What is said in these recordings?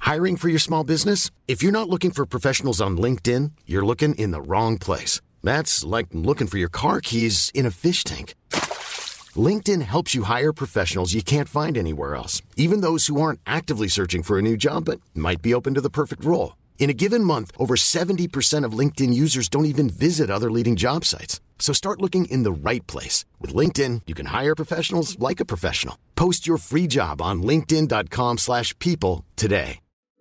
Hiring for your small business? If you're not looking for professionals on LinkedIn, you're looking in the wrong place. That's like looking for your car keys in a fish tank. LinkedIn helps you hire professionals you can't find anywhere else, even those who aren't actively searching for a new job but might be open to the perfect role. In a given month, over 70% of LinkedIn users don't even visit other leading job sites. So start looking in the right place. With LinkedIn, you can hire professionals like a professional. Post your free job on linkedin.com/people today.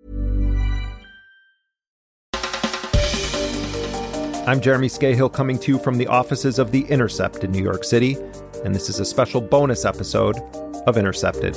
I'm Jeremy Scahill, coming to you from the offices of The Intercept in New York City, and this is a special bonus episode of Intercepted.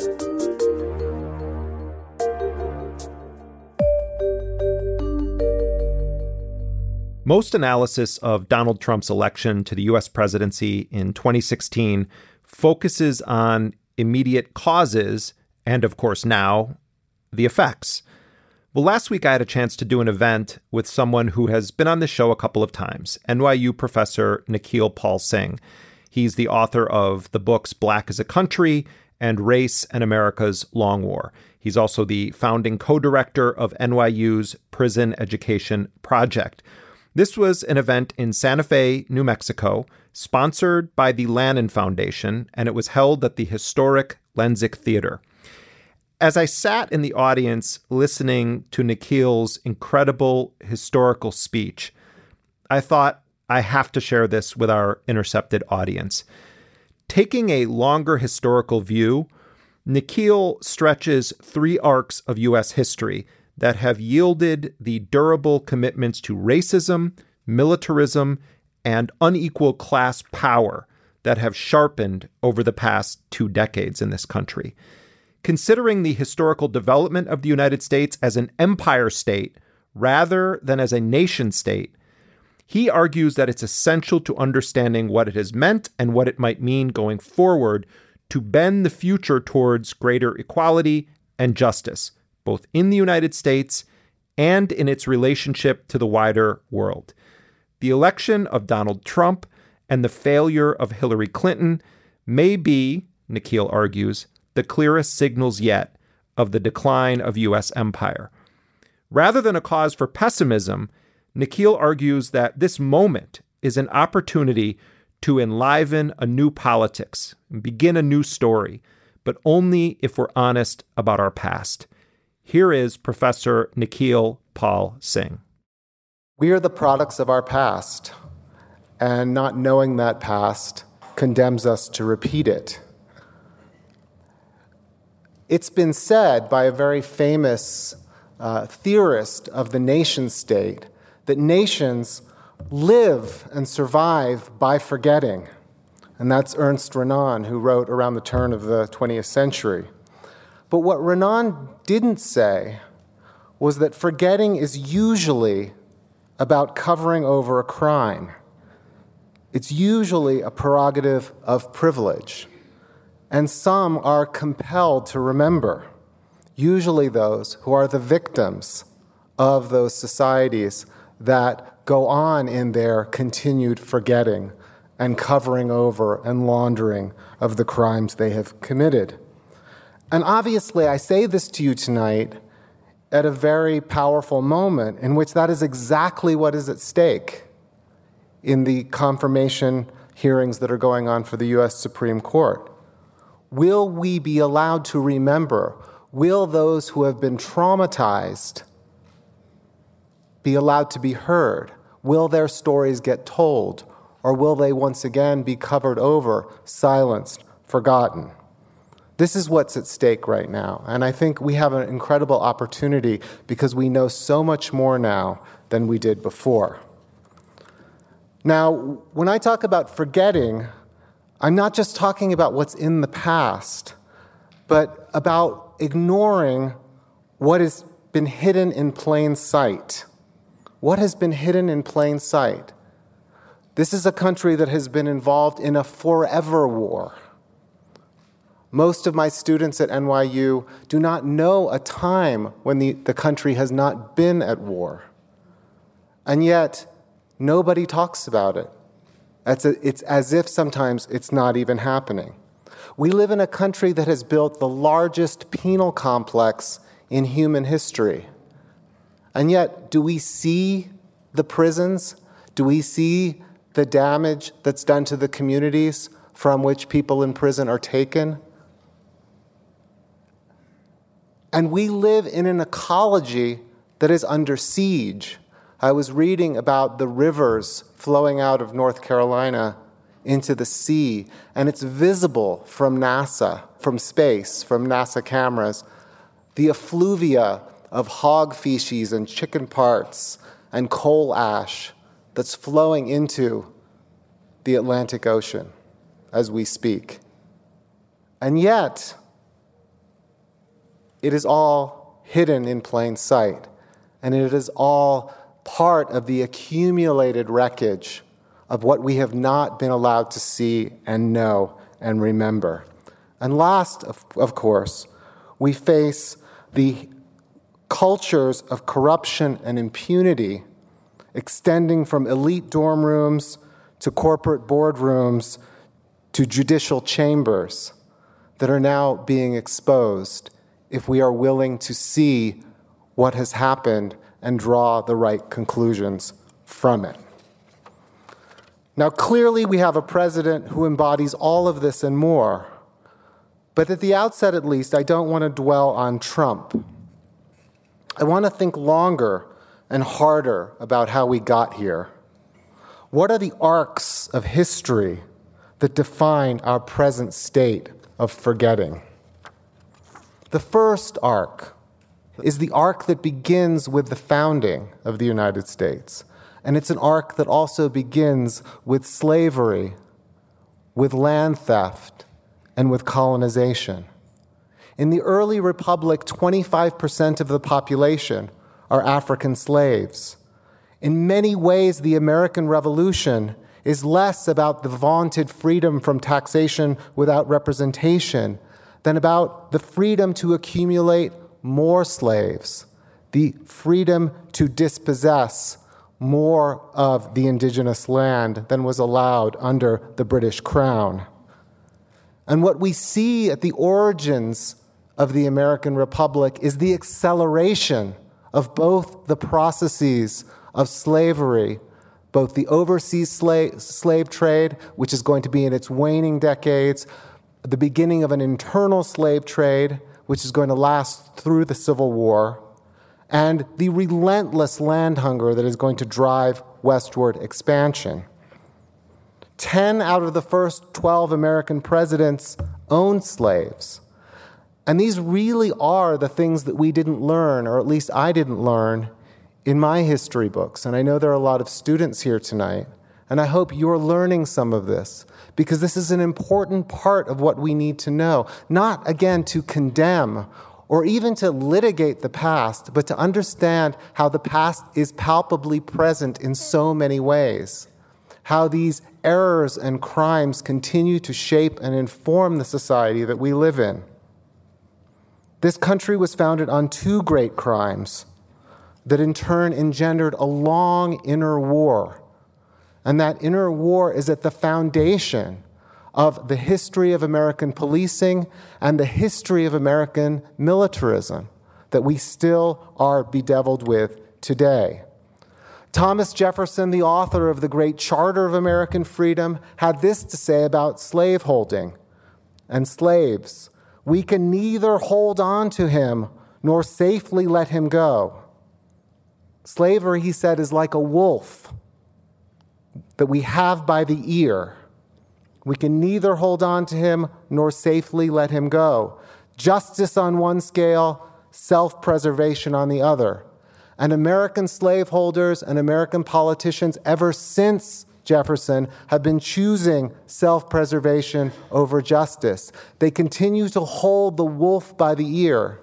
Most analysis of Donald Trump's election to the U.S. presidency in 2016 focuses on immediate causes and, of course, now, the effects. Well, last week I had a chance to do an event with someone who has been on the show a couple of times, NYU professor Nikhil Paul Singh. He's the author of the books Black as a Country and Race and America's Long War. He's also the founding co-director of NYU's Prison Education Project. This was an event in Santa Fe, New Mexico, sponsored by the Lannan Foundation, and it was held at the historic Lenzik Theater. As I sat in the audience listening to Nikhil's incredible historical speech, I thought, I have to share this with our Intercepted audience. Taking a longer historical view, Nikhil stretches 3 arcs of U.S. history that have yielded the durable commitments to racism, militarism, and unequal class power that have sharpened over the past 2 decades in this country. Considering the historical development of the United States as an empire state rather than as a nation state, he argues that it's essential to understanding what it has meant and what it might mean going forward to bend the future towards greater equality and justice, both in the United States and in its relationship to the wider world. The election of Donald Trump and the failure of Hillary Clinton may be, Nikhil argues, the clearest signals yet of the decline of U.S. empire. Rather than a cause for pessimism, Nikhil argues that this moment is an opportunity to enliven a new politics and begin a new story, but only if we're honest about our past. Here is Professor Nikhil Paul Singh. We are the products of our past, and not knowing that past condemns us to repeat it. It's been said by a very famous theorist of the nation state that nations live and survive by forgetting. And that's Ernst Renan, who wrote around the turn of the 20th century. But what Renan didn't say was that forgetting is usually about covering over a crime. It's usually a prerogative of privilege. And some are compelled to remember, usually those who are the victims of those societies that go on in their continued forgetting and covering over and laundering of the crimes they have committed. And obviously, I say this to you tonight at a very powerful moment in which that is exactly what is at stake in the confirmation hearings that are going on for the U.S. Supreme Court. Will we be allowed to remember? Will those who have been traumatized be allowed to be heard? Will their stories get told? Or will they once again be covered over, silenced, forgotten? This is what's at stake right now. And I think we have an incredible opportunity because we know so much more now than we did before. Now, when I talk about forgetting, I'm not just talking about what's in the past, but about ignoring what has been hidden in plain sight. What has been hidden in plain sight? This is a country that has been involved in a forever war. Most of my students at NYU do not know a time when the country has not been at war. And yet, nobody talks about it. It's as if sometimes it's not even happening. We live in a country that has built the largest penal complex in human history. And yet, do we see the prisons? Do we see the damage that's done to the communities from which people in prison are taken? And we live in an ecology that is under siege. I was reading about the rivers flowing out of North Carolina into the sea, and it's visible from NASA, from space, from NASA cameras, the effluvia of hog feces and chicken parts and coal ash that's flowing into the Atlantic Ocean as we speak. And yet, it is all hidden in plain sight, and it is all part of the accumulated wreckage of what we have not been allowed to see and know and remember. And last, of course, we face the cultures of corruption and impunity extending from elite dorm rooms to corporate boardrooms to judicial chambers that are now being exposed if we are willing to see what has happened and draw the right conclusions from it. Now, clearly, we have a president who embodies all of this and more. But at the outset, at least, I don't want to dwell on Trump. I want to think longer and harder about how we got here. What are the arcs of history that define our present state of forgetting? The first arc is the arc that begins with the founding of the United States. And it's an arc that also begins with slavery, with land theft, and with colonization. In the early republic, 25% of the population are African slaves. In many ways, the American Revolution is less about the vaunted freedom from taxation without representation than about the freedom to accumulate more slaves, the freedom to dispossess more of the indigenous land than was allowed under the British Crown. And what we see at the origins of the American Republic is the acceleration of both the processes of slavery, both the overseas slave trade, which is going to be in its waning decades, the beginning of an internal slave trade, which is going to last through the Civil War, and the relentless land hunger that is going to drive westward expansion. 10 out of the first 12 American presidents owned slaves. And these really are the things that we didn't learn, or at least I didn't learn, in my history books. And I know there are a lot of students here tonight, and I hope you're learning some of this, because this is an important part of what we need to know. Not, again, to condemn or even to litigate the past, but to understand how the past is palpably present in so many ways, how these errors and crimes continue to shape and inform the society that we live in. This country was founded on two great crimes that in turn engendered a long inner war. And that inner war is at the foundation of the history of American policing and the history of American militarism that we still are bedeviled with today. Thomas Jefferson, the author of the great Charter of American Freedom, had this to say about slaveholding and slaves. We can neither hold on to him nor safely let him go. Slavery, he said, is like a wolf that we have by the ear. We can neither hold on to him nor safely let him go. Justice on one scale, self-preservation on the other. And American slaveholders and American politicians ever since Jefferson have been choosing self-preservation over justice. They continue to hold the wolf by the ear,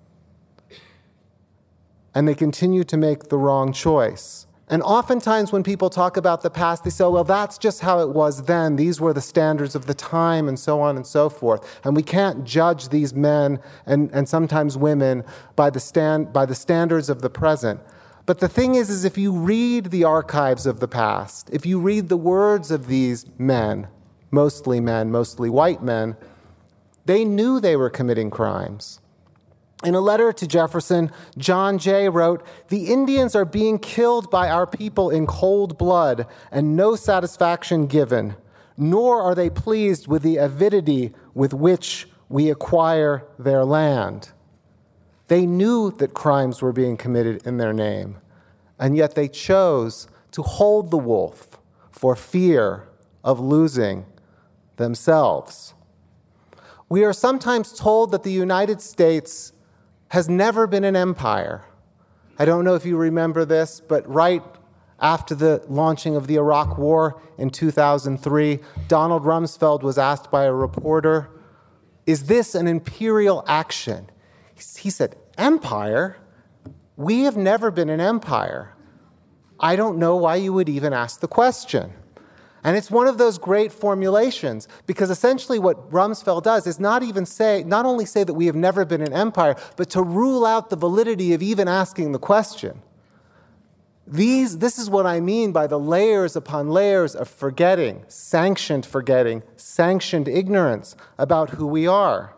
and they continue to make the wrong choice. And oftentimes when people talk about the past, they say, well, that's just how it was then. These were the standards of the time, and so on and so forth. And we can't judge these men and sometimes women by the standards of the present. But the thing is if you read the archives of the past, if you read the words of these men, mostly white men, they knew they were committing crimes. In a letter to Jefferson, John Jay wrote, "The Indians are being killed by our people in cold blood and no satisfaction given, nor are they pleased with the avidity with which we acquire their land." They knew that crimes were being committed in their name, and yet they chose to hold the wolf for fear of losing themselves. We are sometimes told that the United States has never been an empire. I don't know if you remember this, but right after the launching of the Iraq War in 2003, Donald Rumsfeld was asked by a reporter, "Is this an imperial action?" He said, "Empire? We have never been an empire. I don't know why you would even ask the question." And it's one of those great formulations, because essentially what Rumsfeld does is not only say that we have never been an empire, but to rule out the validity of even asking the question. This is what I mean by the layers upon layers of forgetting, sanctioned ignorance about who we are.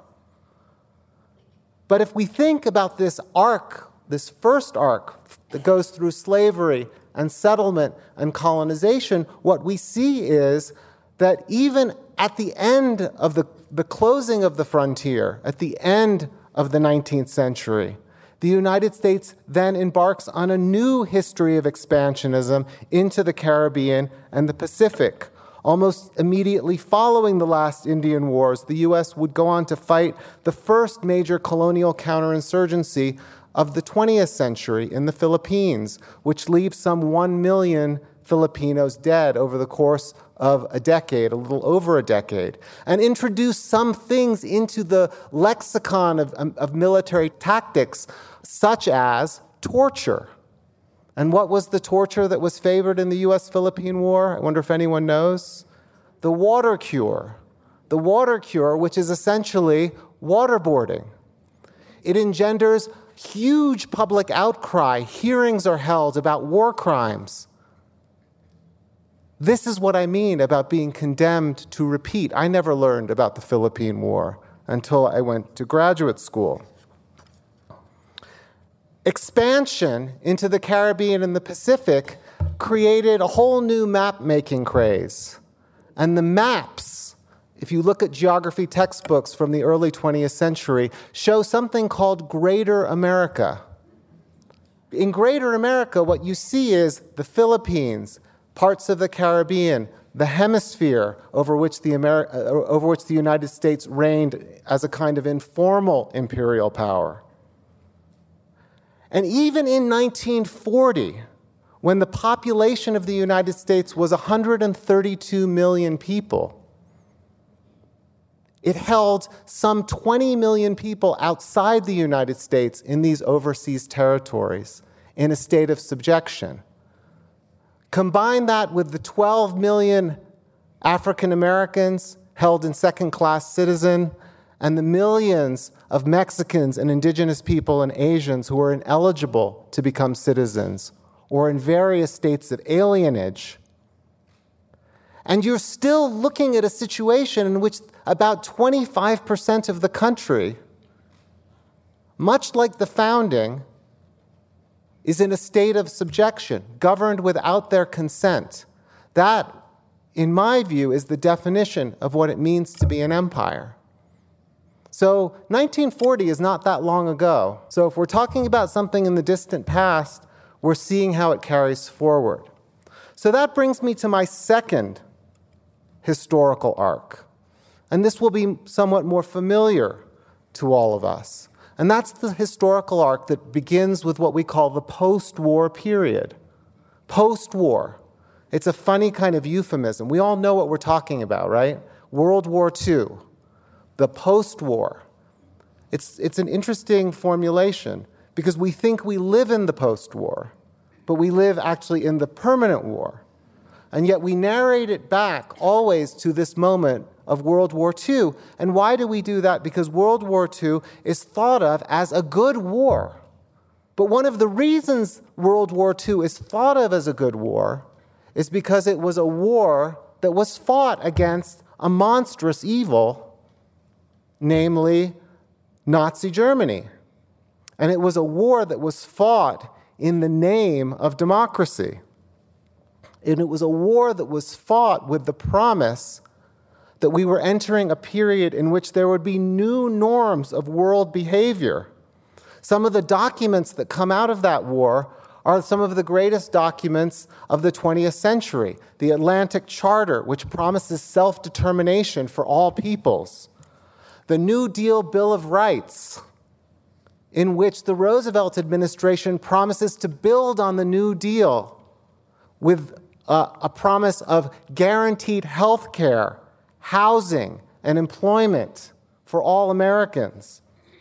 But if we think about this arc, this first arc that goes through slavery and settlement and colonization, what we see is that even at the end of the closing of the frontier, at the end of the 19th century, the United States then embarks on a new history of expansionism into the Caribbean and the Pacific. Almost immediately following the last Indian Wars, the U.S. would go on to fight the first major colonial counterinsurgency of the 20th century in the Philippines, which leaves some 1 million Filipinos dead over the course of a decade, a little over a decade, and introduce some things into the lexicon of military tactics, such as torture. And what was the torture that was favored in the U.S.-Philippine War? I wonder if anyone knows. The water cure. The water cure, which is essentially waterboarding. It engenders huge public outcry. Hearings are held about war crimes. This is what I mean about being condemned to repeat. I never learned about the Philippine War until I went to graduate school. Expansion into the Caribbean and the Pacific created a whole new map-making craze. And the maps, if you look at geography textbooks from the early 20th century, show something called Greater America. In Greater America, what you see is the Philippines, parts of the Caribbean, the hemisphere over which the United States reigned as a kind of informal imperial power. And even in 1940, when the population of the United States was 132 million people, it held some 20 million people outside the United States in these overseas territories in a state of subjection. Combine that with the 12 million African Americans held in second-class citizen and the millions of Mexicans and indigenous people and Asians who are ineligible to become citizens or in various states of alienage. And you're still looking at a situation in which about 25% of the country, much like the founding, is in a state of subjection, governed without their consent. That, in my view, is the definition of what it means to be an empire. So 1940 is not that long ago. So if we're talking about something in the distant past, we're seeing how it carries forward. So that brings me to my second historical arc. And this will be somewhat more familiar to all of us. And that's the historical arc that begins with what we call the post-war period. Post-war. It's a funny kind of euphemism. We all know what we're talking about, right? World War II. The post-war. It's an interesting formulation because we think we live in the post-war, but we live actually in the permanent war. And yet we narrate it back always to this moment of World War II. And why do we do that? Because World War II is thought of as a good war. But one of the reasons World War II is thought of as a good war is because it was a war that was fought against a monstrous evil, namely Nazi Germany. And it was a war that was fought in the name of democracy. And it was a war that was fought with the promise that we were entering a period in which there would be new norms of world behavior. Some of the documents that come out of that war are some of the greatest documents of the 20th century. The Atlantic Charter, which promises self-determination for all peoples. The New Deal Bill of Rights, in which the Roosevelt administration promises to build on the New Deal with a promise of guaranteed health care, housing, and employment for all Americans.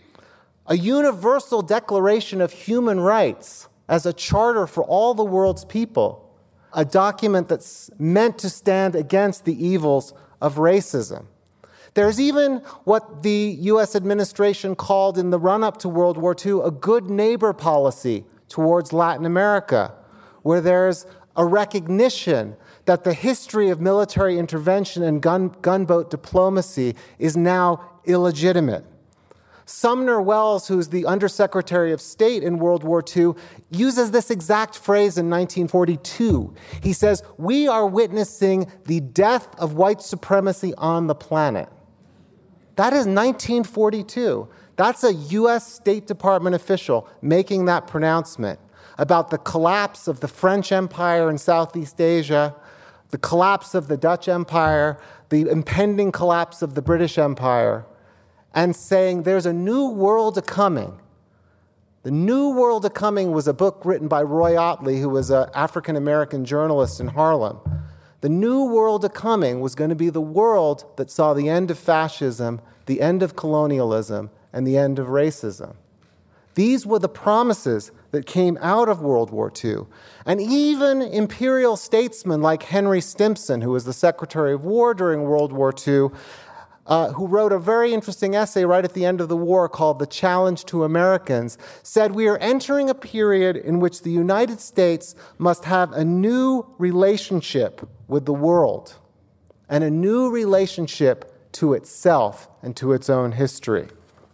A universal declaration of human rights as a charter for all the world's people, a document that's meant to stand against the evils of racism. There's even what the U.S. administration called in the run-up to World War II a good neighbor policy towards Latin America, where there's a recognition that the history of military intervention and gunboat diplomacy is now illegitimate. Sumner Welles, who's the Undersecretary of State in World War II, uses this exact phrase in 1942. He says, "We are witnessing the death of white supremacy on the planet." That is 1942. That's a U.S. State Department official making that pronouncement about the collapse of the French Empire in Southeast Asia, the collapse of the Dutch Empire, the impending collapse of the British Empire, and saying there's a new world a-coming. The New World a-Coming was a book written by Roy Otley, who was an African-American journalist in Harlem. The New World a-Coming was going to be the world that saw the end of fascism, the end of colonialism, and the end of racism. These were the promises that came out of World War II. And even imperial statesmen like Henry Stimson, who was the Secretary of War during World War II, who wrote a very interesting essay right at the end of the war called The Challenge to Americans, said we are entering a period in which the United States must have a new relationship with the world and a new relationship to itself and to its own history.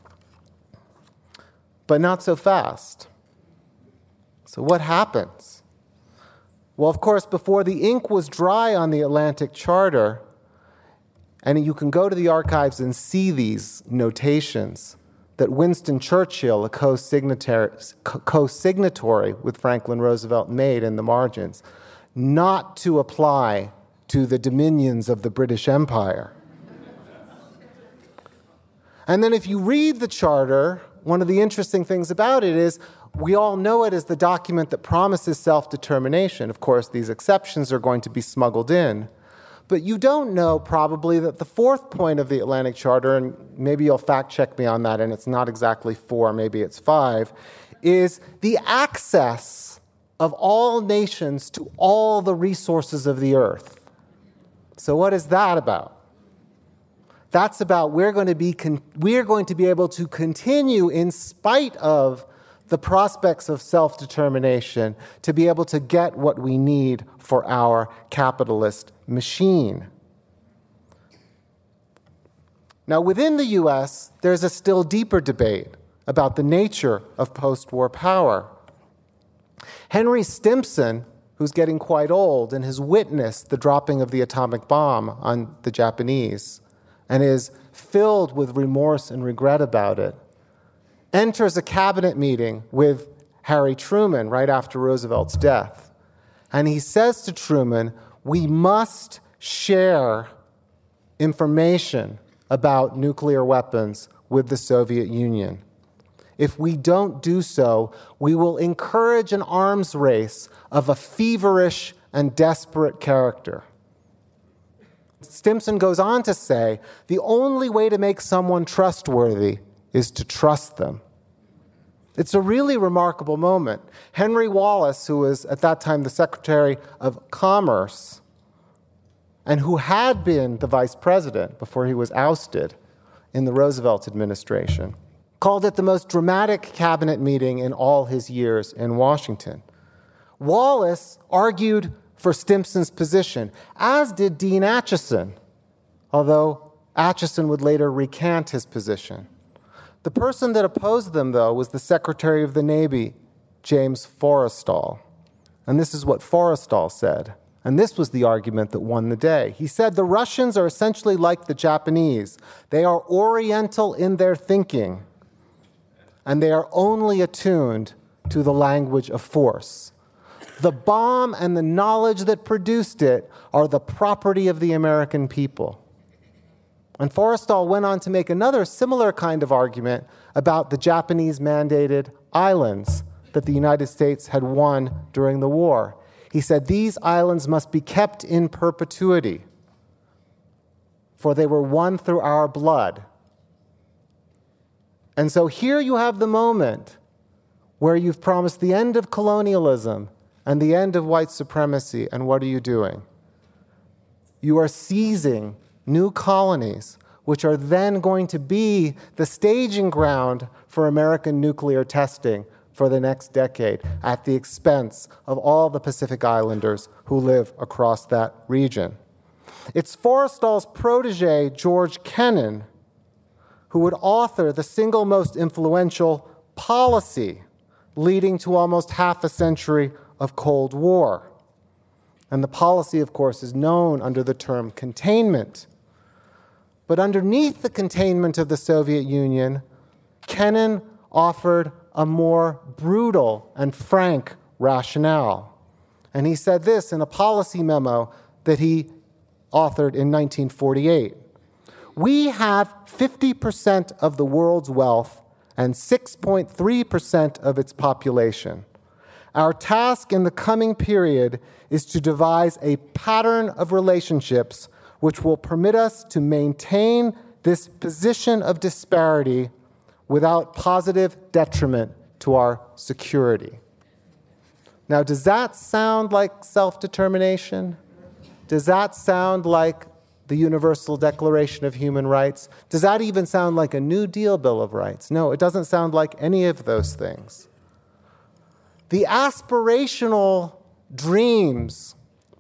But not so fast. So what happens? Well, of course, before the ink was dry on the Atlantic Charter, and you can go to the archives and see these notations that Winston Churchill, a co-signatory with Franklin Roosevelt, made in the margins, not to apply to the dominions of the British Empire. And then if you read the charter, one of the interesting things about it is we all know it as the document that promises self-determination. Of course, these exceptions are going to be smuggled in. But you don't know probably that the fourth point of the Atlantic Charter, and maybe you'll fact check me on that, and it's not exactly 4, maybe it's 5, is the access of all nations to all the resources of the earth. So what is that about? That's about we're going to be able to continue in spite of the prospects of self-determination to be able to get what we need for our capitalist machine. Now, within the U.S., there's a still deeper debate about the nature of post-war power. Henry Stimson, who's getting quite old and has witnessed the dropping of the atomic bomb on the Japanese and is filled with remorse and regret about it, enters a cabinet meeting with Harry Truman right after Roosevelt's death. And he says to Truman, we must share information about nuclear weapons with the Soviet Union. If we don't do so, we will encourage an arms race of a feverish and desperate character. Stimson goes on to say, the only way to make someone trustworthy is to trust them. It's a really remarkable moment. Henry Wallace, who was at that time the Secretary of Commerce, and who had been the vice president before he was ousted in the Roosevelt administration, called it the most dramatic cabinet meeting in all his years in Washington. Wallace argued for Stimson's position, as did Dean Acheson, although Acheson would later recant his position. The person that opposed them, though, was the Secretary of the Navy, James Forrestal. And this is what Forrestal said. And this was the argument that won the day. He said, the Russians are essentially like the Japanese. They are oriental in their thinking, and they are only attuned to the language of force. The bomb and the knowledge that produced it are the property of the American people. And Forrestal went on to make another similar kind of argument about the Japanese-mandated islands that the United States had won during the war. He said, these islands must be kept in perpetuity, for they were won through our blood. And so here you have the moment where you've promised the end of colonialism and the end of white supremacy, and what are you doing? You are seizing new colonies, which are then going to be the staging ground for American nuclear testing for the next decade at the expense of all the Pacific Islanders who live across that region. It's Forrestal's protege, George Kennan, who would author the single most influential policy leading to almost half a century of Cold War. And the policy, of course, is known under the term containment. But underneath the containment of the Soviet Union, Kennan offered a more brutal and frank rationale. And he said this in a policy memo that he authored in 1948. We have 50% of the world's wealth and 6.3% of its population. Our task in the coming period is to devise a pattern of relationships which will permit us to maintain this position of disparity without positive detriment to our security. Now, does that sound like self-determination? Does that sound like the Universal Declaration of Human Rights? Does that even sound like a New Deal Bill of Rights? No, it doesn't sound like any of those things. The aspirational dreams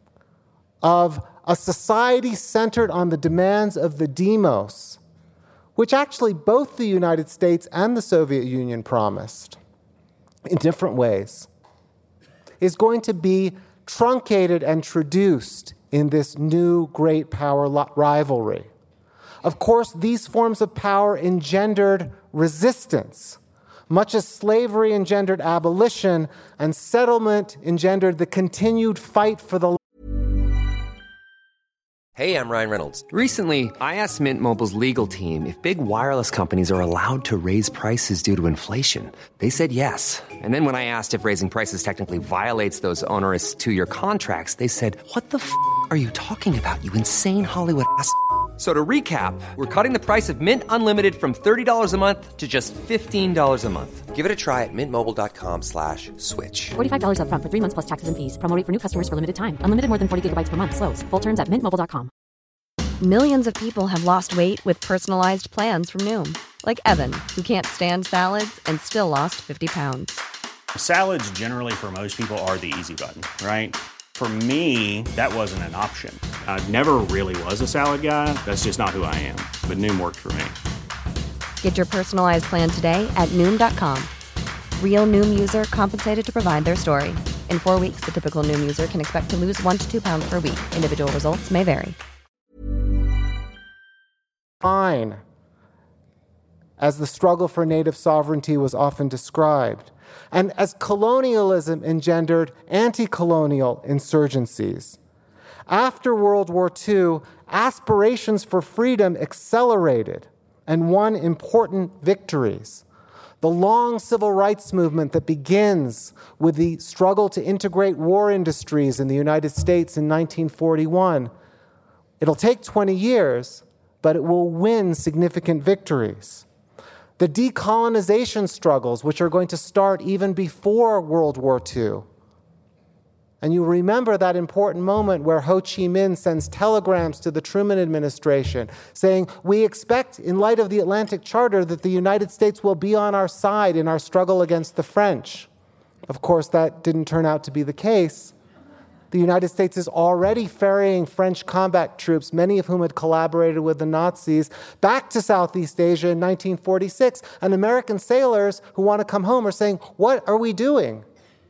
of a society centered on the demands of the demos, which actually both the United States and the Soviet Union promised in different ways, is going to be truncated and traduced in this new great power rivalry. Of course, these forms of power engendered resistance, much as slavery engendered abolition and settlement engendered the continued fight for the. Hey, I'm Ryan Reynolds. Recently, I asked Mint Mobile's legal team if big wireless companies are allowed to raise prices due to inflation. They said yes. And then when I asked if raising prices technically violates those onerous 2-year contracts, they said, what the f*** are you talking about, you insane Hollywood ass f- So to recap, we're cutting the price of Mint Unlimited from $30 a month to just $15 a month. Give it a try at mintmobile.com/switch. $45 up front for 3 months plus taxes and fees. Promo rate for new customers for limited time. Unlimited more than 40 gigabytes per month. Slows full terms at mintmobile.com. Millions of people have lost weight with personalized plans from Noom. Like Evan, who can't stand salads and still lost 50 pounds. Salads generally for most people are the easy button, right? For me, that wasn't an option. I never really was a salad guy. That's just not who I am. But Noom worked for me. Get your personalized plan today at Noom.com. Real Noom user compensated to provide their story. In 4 weeks, the typical Noom user can expect to lose 1 to 2 pounds per week. Individual results may vary. Fine, as the struggle for native sovereignty was often described, and as colonialism engendered anti-colonial insurgencies. After World War II, aspirations for freedom accelerated and won important victories. The long civil rights movement that begins with the struggle to integrate war industries in the United States in 1941, it'll take 20 years, but it will win significant victories. The decolonization struggles, which are going to start even before World War II. And you remember that important moment where Ho Chi Minh sends telegrams to the Truman administration saying, we expect, in light of the Atlantic Charter, that the United States will be on our side in our struggle against the French. Of course, that didn't turn out to be the case. the United States is already ferrying French combat troops, many of whom had collaborated with the Nazis, back to Southeast Asia in 1946. And American sailors who want to come home are saying, what are we doing?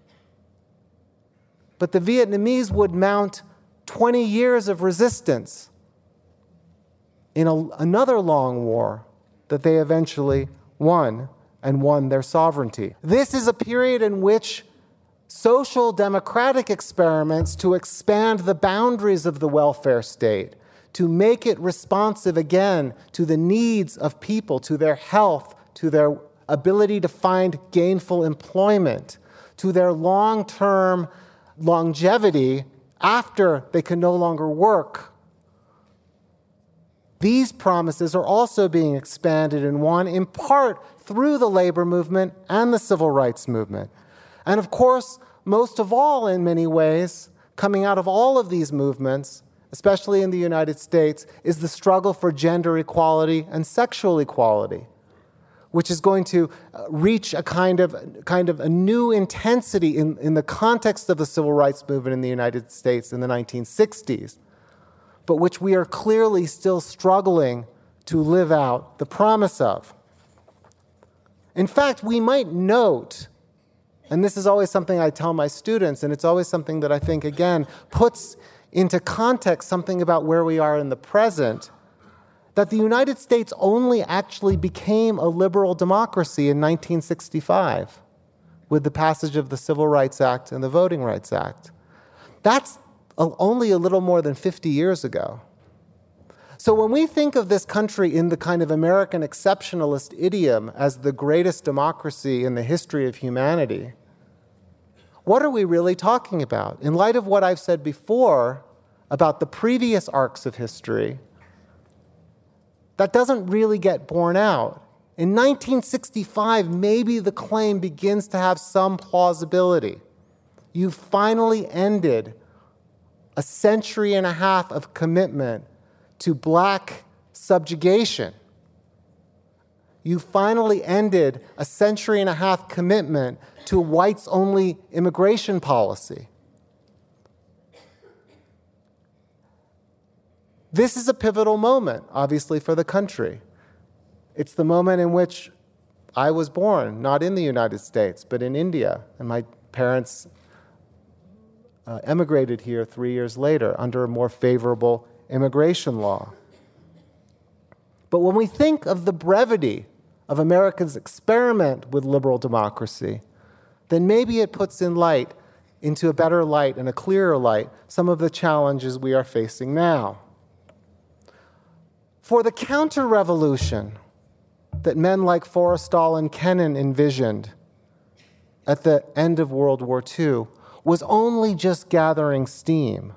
But the Vietnamese would mount 20 years of resistance in another long war that they eventually won and won their sovereignty. This is a period in which social democratic experiments to expand the boundaries of the welfare state, to make it responsive again to the needs of people, to their health, to their ability to find gainful employment, to their long-term longevity after they can no longer work. These promises are also being expanded and won in part through the labor movement and the civil rights movement. And of course, most of all, in many ways, coming out of all of these movements, especially in the United States, is the struggle for gender equality and sexual equality, which is going to reach a kind of a new intensity in the context of the civil rights movement in the United States in the 1960s, but which we are clearly still struggling to live out the promise of. In fact, we might note, and this is always something I tell my students, and it's always something that I think, again, puts into context something about where we are in the present, that the United States only actually became a liberal democracy in 1965 with the passage of the Civil Rights Act and the Voting Rights Act. That's only a little more than 50 years ago. So when we think of this country in the kind of American exceptionalist idiom as the greatest democracy in the history of humanity, what are we really talking about? In light of what I've said before about the previous arcs of history, that doesn't really get borne out. In 1965, maybe the claim begins to have some plausibility. You finally ended a century and a half of commitment to black subjugation. You finally ended a century and a half commitment to whites-only immigration policy. This is a pivotal moment, obviously, for the country. It's the moment in which I was born, not in the United States, but in India, and my parents emigrated here 3 years later under a more favorable immigration law. But when we think of the brevity of America's experiment with liberal democracy, then maybe it puts into a better light and a clearer light some of the challenges we are facing now. For the counter-revolution that men like Forrestal and Kennan envisioned at the end of World War II was only just gathering steam.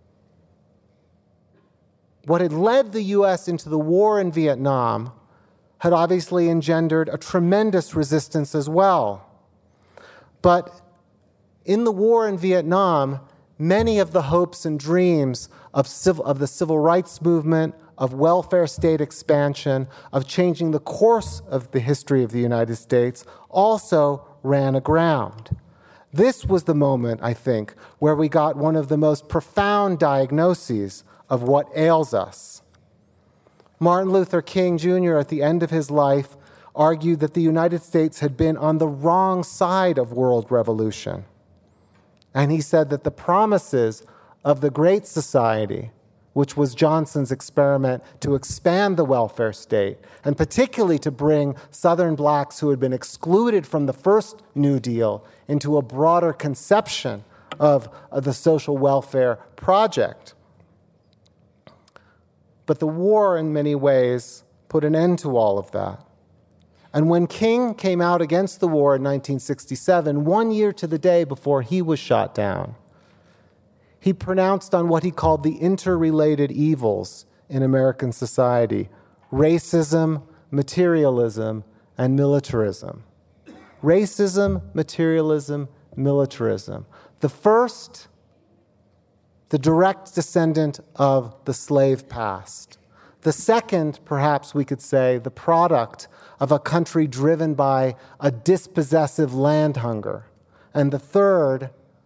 What had led the U.S. into the war in Vietnam had obviously engendered a tremendous resistance as well. But in the war in Vietnam, many of the hopes and dreams of the civil rights movement, of welfare state expansion, of changing the course of the history of the United States, also ran aground. This was the moment, I think, where we got one of the most profound diagnoses of what ails us. Martin Luther King Jr., at the end of his life, argued that the United States had been on the wrong side of world revolution. And he said that the promises of the Great Society, which was Johnson's experiment to expand the welfare state, and particularly to bring Southern blacks who had been excluded from the first New Deal into a broader conception of the social welfare project. But the war, in many ways, put an end to all of that. And when King came out against the war in 1967, 1 year to the day before he was shot down, he pronounced on what he called the interrelated evils in American society: racism, materialism, and militarism. Racism, materialism, militarism. The first, the direct descendant of the slave past. The second, perhaps we could say, the product of a country driven by a dispossessive land hunger. And the third,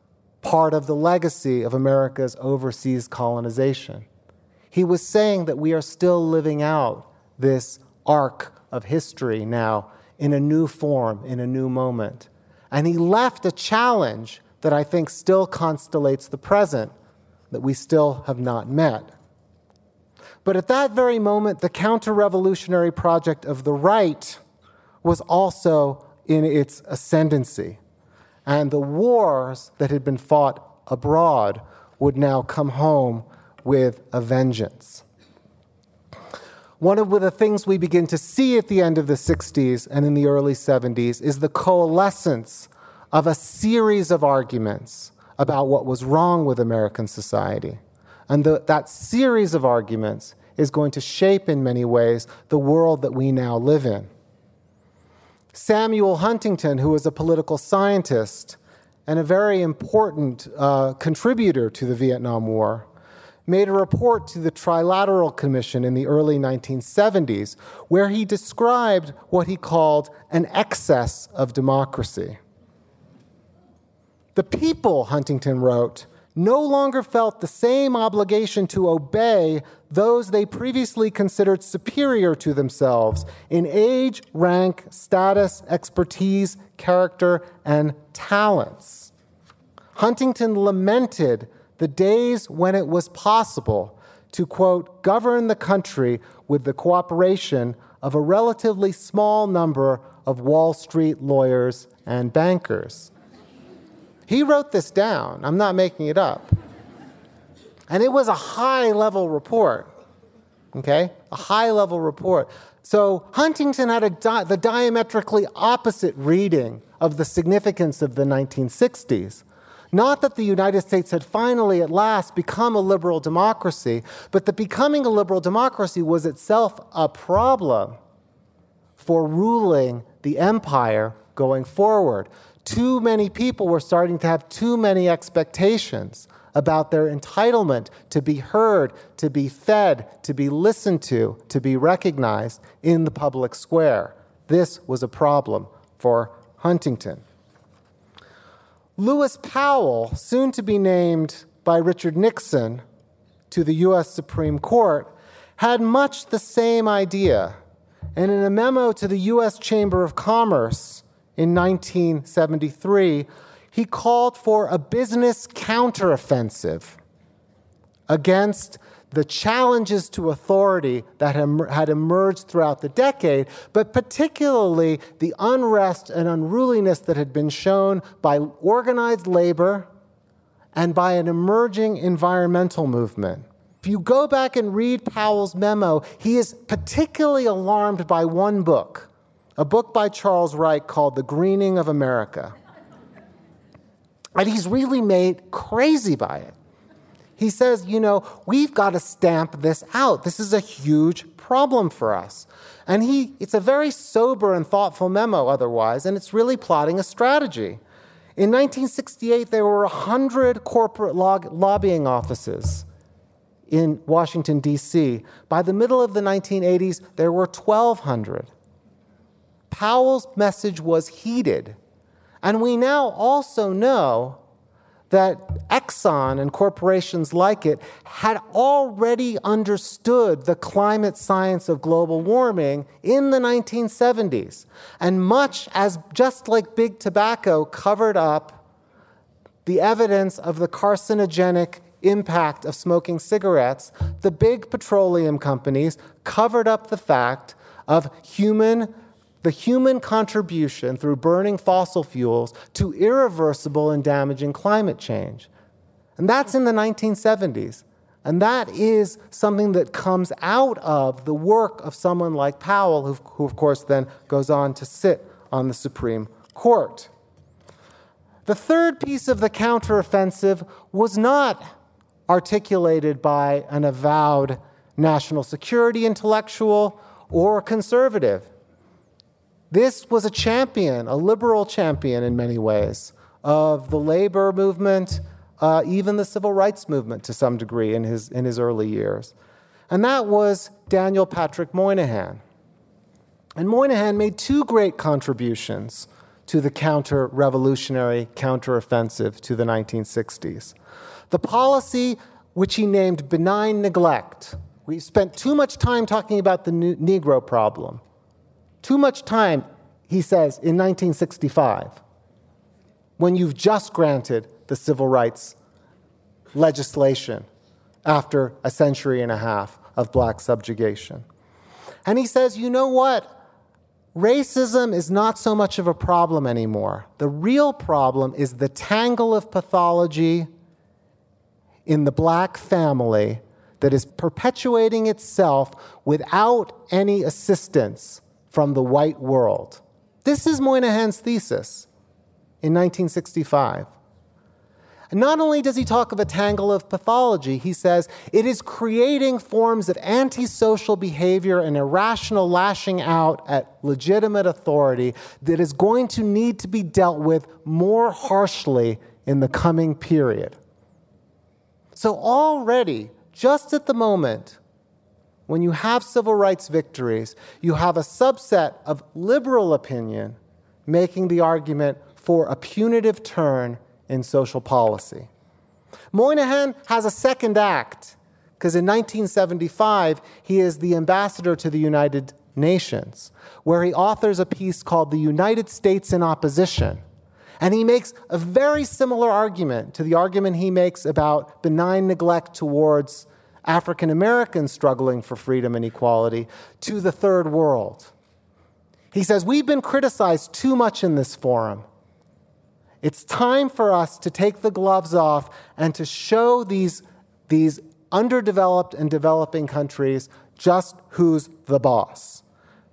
part of the legacy of America's overseas colonization. He was saying that we are still living out this arc of history now in a new form, in a new moment. And he left a challenge that I think still constellates the present, that we still have not met. But at that very moment, the counter-revolutionary project of the right was also in its ascendancy. And the wars that had been fought abroad would now come home with a vengeance. One of the things we begin to see at the end of the 60s and in the early 70s is the coalescence of a series of arguments about what was wrong with American society. And that series of arguments is going to shape in many ways the world that we now live in. Samuel Huntington, who was a political scientist and a very important contributor to the Vietnam War, made a report to the Trilateral Commission in the early 1970s where he described what he called an excess of democracy. The people, Huntington wrote, no longer felt the same obligation to obey those they previously considered superior to themselves in age, rank, status, expertise, character, and talents. Huntington lamented the days when it was possible to, quote, govern the country with the cooperation of a relatively small number of Wall Street lawyers and bankers. He wrote this down. I'm not making it up. And it was a high-level report, okay? A high-level report. So Huntington had the diametrically opposite reading of the significance of the 1960s. Not that the United States had finally, at last, become a liberal democracy, but that becoming a liberal democracy was itself a problem for ruling the empire going forward. Too many people were starting to have too many expectations about their entitlement to be heard, to be fed, to be listened to be recognized in the public square. This was a problem for Huntington. Lewis Powell, soon to be named by Richard Nixon to the U.S. Supreme Court, had much the same idea. And in a memo to the U.S. Chamber of Commerce in 1973, he called for a business counteroffensive against the challenges to authority that had emerged throughout the decade, but particularly the unrest and unruliness that had been shown by organized labor and by an emerging environmental movement. If you go back and read Powell's memo, he is particularly alarmed by one book, a book by Charles Wright called The Greening of America. And he's really made crazy by it. He says, we've got to stamp this out. This is a huge problem for us. And it's a very sober and thoughtful memo otherwise, and it's really plotting a strategy. In 1968, there were 100 corporate lobbying offices in Washington, D.C. By the middle of the 1980s, there were 1,200. Powell's message was heeded. And we now also know that Exxon and corporations like it had already understood the climate science of global warming in the 1970s. And much as just like big tobacco covered up the evidence of the carcinogenic impact of smoking cigarettes, the big petroleum companies covered up the fact of the human contribution through burning fossil fuels to irreversible and damaging climate change. And that's in the 1970s. And that is something that comes out of the work of someone like Powell, who of course then goes on to sit on the Supreme Court. The third piece of the counteroffensive was not articulated by an avowed national security intellectual or conservative. This was a champion, a liberal champion in many ways, of the labor movement, even the civil rights movement to some degree in his early years. And that was Daniel Patrick Moynihan. And Moynihan made two great contributions to the counter-revolutionary, counter-offensive to the 1960s. The policy which he named benign neglect. We spent too much time talking about the Negro problem. Too much time, he says, in 1965, when you've just granted the civil rights legislation after a century and a half of black subjugation. And he says, you know what? Racism is not so much of a problem anymore. The real problem is the tangle of pathology in the black family that is perpetuating itself without any assistance from the white world. This is Moynihan's thesis in 1965. And not only does he talk of a tangle of pathology, he says it is creating forms of antisocial behavior and irrational lashing out at legitimate authority that is going to need to be dealt with more harshly in the coming period. So already, just at the moment when you have civil rights victories, you have a subset of liberal opinion making the argument for a punitive turn in social policy. Moynihan has a second act, because in 1975, he is the ambassador to the United Nations, where he authors a piece called The United States in Opposition. And he makes a very similar argument to the argument he makes about benign neglect towards African Americans struggling for freedom and equality to the third world. He says, we've been criticized too much in this forum. It's time for us to take the gloves off and to show these underdeveloped and developing countries just who's the boss.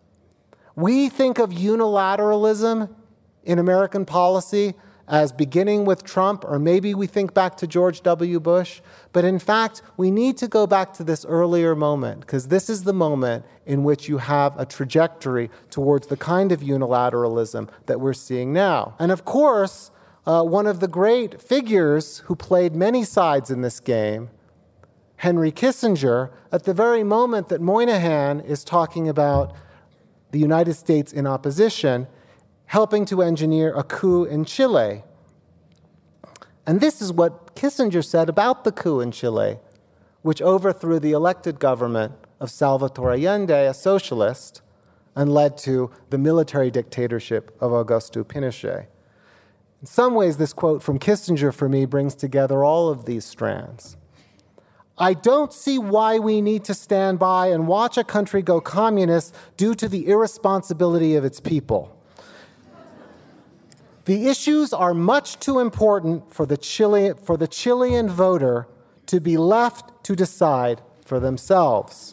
We think of unilateralism in American policy as beginning with Trump, or maybe we think back to George W. Bush. But in fact, we need to go back to this earlier moment, because this is the moment in which you have a trajectory towards the kind of unilateralism that we're seeing now. And of course, one of the great figures who played many sides in this game, Henry Kissinger, at the very moment that Moynihan is talking about the United States in opposition, helping to engineer a coup in Chile. And this is what Kissinger said about the coup in Chile, which overthrew the elected government of Salvador Allende, a socialist, and led to the military dictatorship of Augusto Pinochet. In some ways, this quote from Kissinger for me brings together all of these strands. I don't see why we need to stand by and watch a country go communist due to the irresponsibility of its people. The issues are much too important for the Chilean voter to be left to decide for themselves.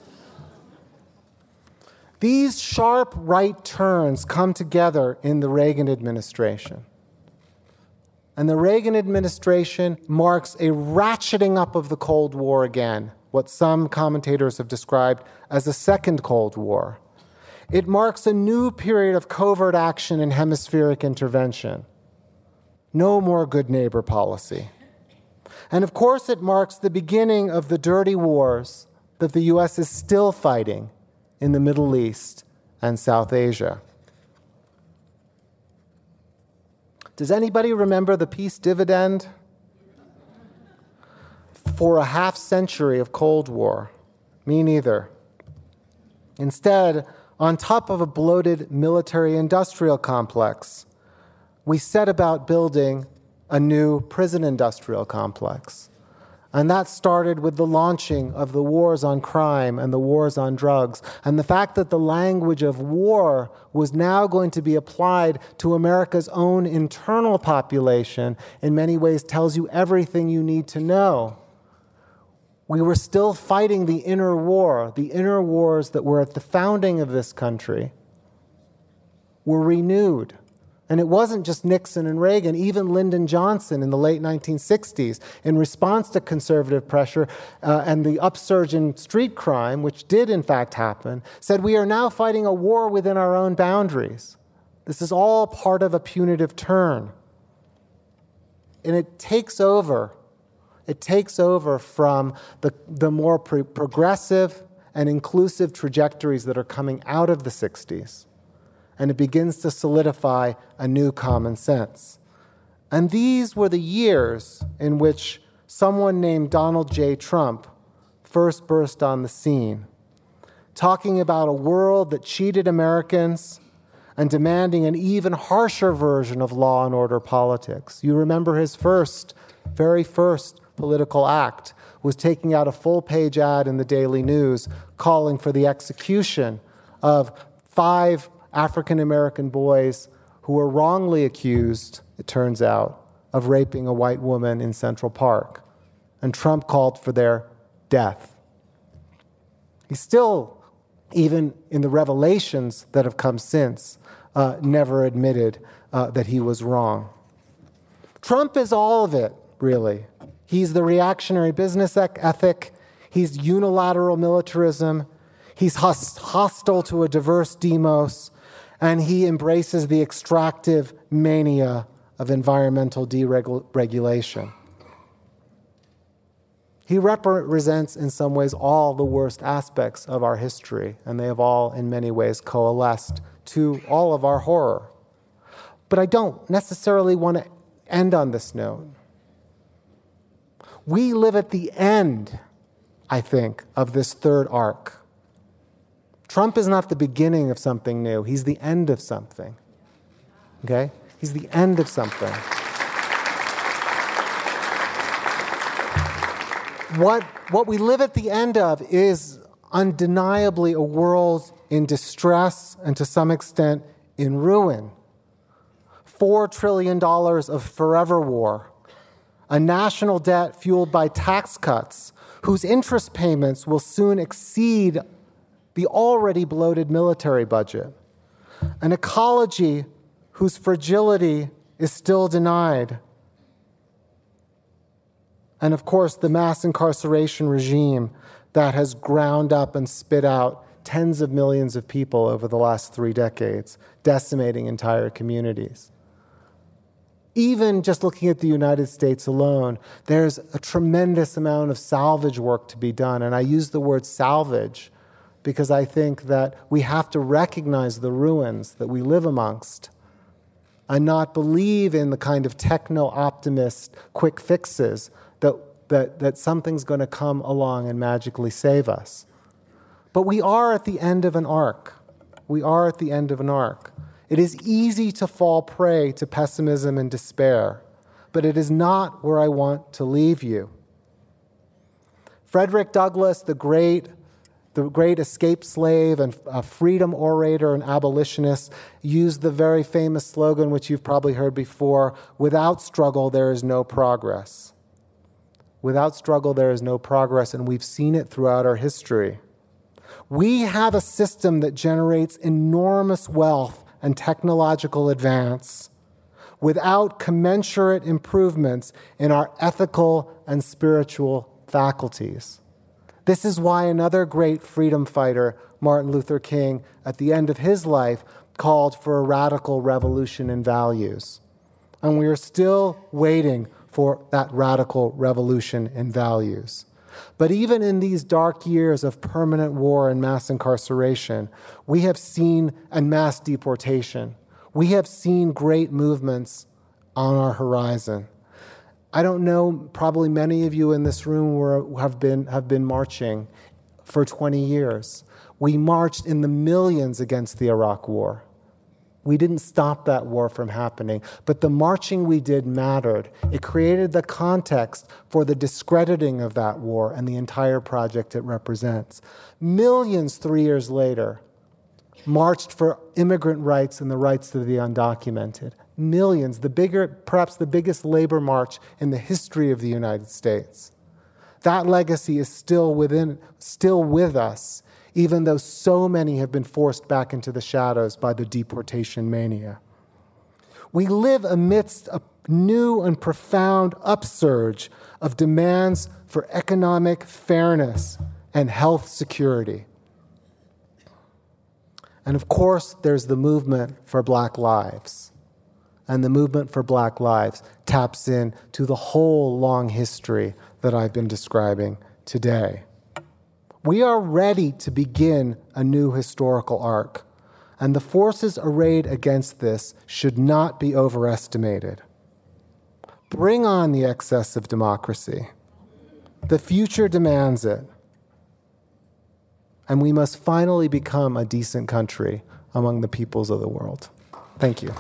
These sharp right turns come together in the Reagan administration. And the Reagan administration marks a ratcheting up of the Cold War again, what some commentators have described as a second Cold War. It marks a new period of covert action and hemispheric intervention. No more good neighbor policy. And of course, it marks the beginning of the dirty wars that the U.S. is still fighting in the Middle East and South Asia. Does anybody remember the peace dividend? For a half century of Cold War. Me neither. Instead, on top of a bloated military-industrial complex, we set about building a new prison-industrial complex. And that started with the launching of the wars on crime and the wars on drugs, and the fact that the language of war was now going to be applied to America's own internal population in many ways tells you everything you need to know. We were still fighting the inner wars that were at the founding of this country were renewed. And it wasn't just Nixon and Reagan, even Lyndon Johnson in the late 1960s, in response to conservative pressure and the upsurge in street crime, which did in fact happen, said we are now fighting a war within our own boundaries. This is all part of a punitive turn. And it takes over from the more progressive and inclusive trajectories that are coming out of the 60s and it begins to solidify a new common sense. And these were the years in which someone named Donald J. Trump first burst on the scene, talking about a world that cheated Americans and demanding an even harsher version of law and order politics. You remember his very first political act was taking out a full-page ad in the Daily News calling for the execution of 5 African-American boys who were wrongly accused, it turns out, of raping a white woman in Central Park. And Trump called for their death. He still, even in the revelations that have come since, never admitted that he was wrong. Trump is all of it, really. He's the reactionary business ethic. He's unilateral militarism. He's hostile to a diverse demos. And he embraces the extractive mania of environmental deregulation. He represents, in some ways, all the worst aspects of our history, and they have all, in many ways, coalesced to all of our horror. But I don't necessarily want to end on this note. We live at the end, I think, of this third arc. Trump is not the beginning of something new. He's the end of something. Okay? He's the end of something. What we live at the end of is undeniably a world in distress and to some extent in ruin. $4 trillion of forever war, a national debt fueled by tax cuts whose interest payments will soon exceed the already bloated military budget, an ecology whose fragility is still denied, and of course the mass incarceration regime that has ground up and spit out tens of millions of people over the last 3 decades, decimating entire communities. Even just looking at the United States alone, there's a tremendous amount of salvage work to be done. And I use the word salvage because I think that we have to recognize the ruins that we live amongst and not believe in the kind of techno-optimist quick fixes that something's going to come along and magically save us. But we are at the end of an arc. We are at the end of an arc. It is easy to fall prey to pessimism and despair, but it is not where I want to leave you. Frederick Douglass, the great escaped slave and freedom orator and abolitionist, used the very famous slogan, which you've probably heard before, "Without struggle, there is no progress." Without struggle, there is no progress, and we've seen it throughout our history. We have a system that generates enormous wealth and technological advance without commensurate improvements in our ethical and spiritual faculties. This is why another great freedom fighter, Martin Luther King, at the end of his life, called for a radical revolution in values. And we are still waiting for that radical revolution in values. But even in these dark years of permanent war and mass incarceration, we have seen, and mass deportation, we have seen great movements on our horizon. I don't know, probably many of you in this room have been marching for 20 years. We marched in the millions against the Iraq War. We didn't stop that war from happening, but the marching we did mattered. It created the context for the discrediting of that war and the entire project it represents. Millions 3 years later marched for immigrant rights and the rights of the undocumented. Millions, perhaps the biggest labor march in the history of the United States. That legacy is still with us, even though so many have been forced back into the shadows by the deportation mania. We live amidst a new and profound upsurge of demands for economic fairness and health security. And of course, there's the movement for Black lives. And the movement for Black lives taps into the whole long history that I've been describing today. We are ready to begin a new historical arc, and the forces arrayed against this should not be overestimated. Bring on the excess of democracy. The future demands it. And we must finally become a decent country among the peoples of the world. Thank you.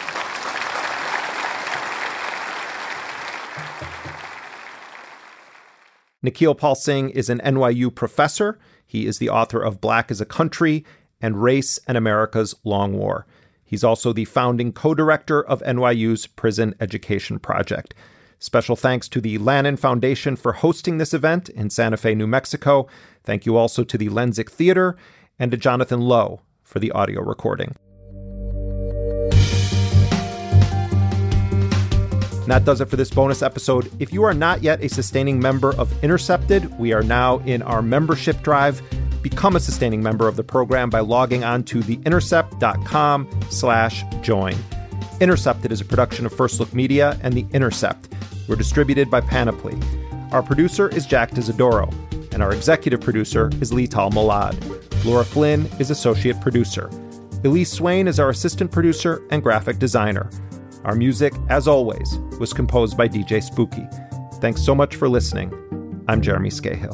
Nikhil Pal Singh is an NYU professor. He is the author of Black as a Country and Race and America's Long War. He's also the founding co-director of NYU's Prison Education Project. Special thanks to the Lannan Foundation for hosting this event in Santa Fe, New Mexico. Thank you also to the Lenzik Theater and to Jonathan Lowe for the audio recording. And that does it for this bonus episode. If you are not yet a sustaining member of Intercepted, we are now in our membership drive. Become a sustaining member of the program by logging on to theintercept.com/join. Intercepted is a production of First Look Media and The Intercept. We're distributed by Panoply. Our producer is Jack Dizadoro, and our executive producer is Lital Molad. Laura Flynn is associate producer. Elise Swain is our assistant producer and graphic designer. Our music, as always, was composed by DJ Spooky. Thanks so much for listening. I'm Jeremy Scahill.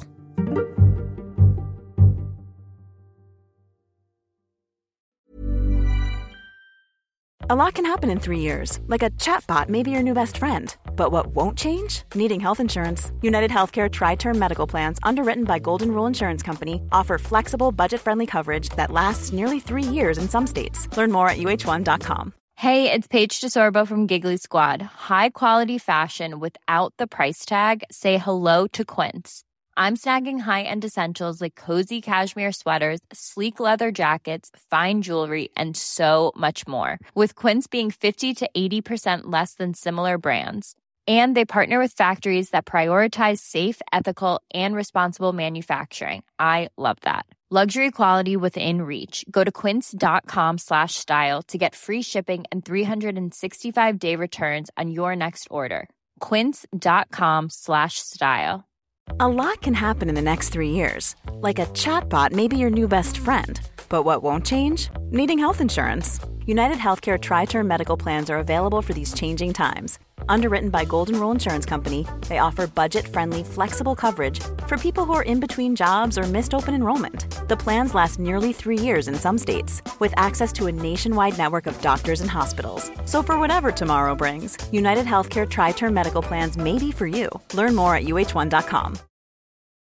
A lot can happen in 3 years, like a chatbot may be your new best friend. But what won't change? Needing health insurance. United Healthcare Tri-Term Medical Plans, underwritten by Golden Rule Insurance Company, offer flexible, budget-friendly coverage that lasts nearly 3 years in some states. Learn more at uh1.com. Hey, it's Paige DeSorbo from Giggly Squad. High quality fashion without the price tag. Say hello to Quince. I'm snagging high-end essentials like cozy cashmere sweaters, sleek leather jackets, fine jewelry, and so much more. With Quince being 50 to 80% less than similar brands. And they partner with factories that prioritize safe, ethical, and responsible manufacturing. I love that. Luxury quality within reach. Go to quince.com/style to get free shipping and 365-day returns on your next order. Quince.com/style. A lot can happen in the next 3 years. Like a chatbot may be your new best friend. But what won't change? Needing health insurance. United Healthcare Tri-Term Medical Plans are available for these changing times. Underwritten by Golden Rule Insurance Company, they offer budget-friendly, flexible coverage for people who are in between jobs or missed open enrollment. The plans last nearly 3 years in some states, with access to a nationwide network of doctors and hospitals. So for whatever tomorrow brings, United Healthcare Tri-Term Medical Plans may be for you. Learn more at uh1.com.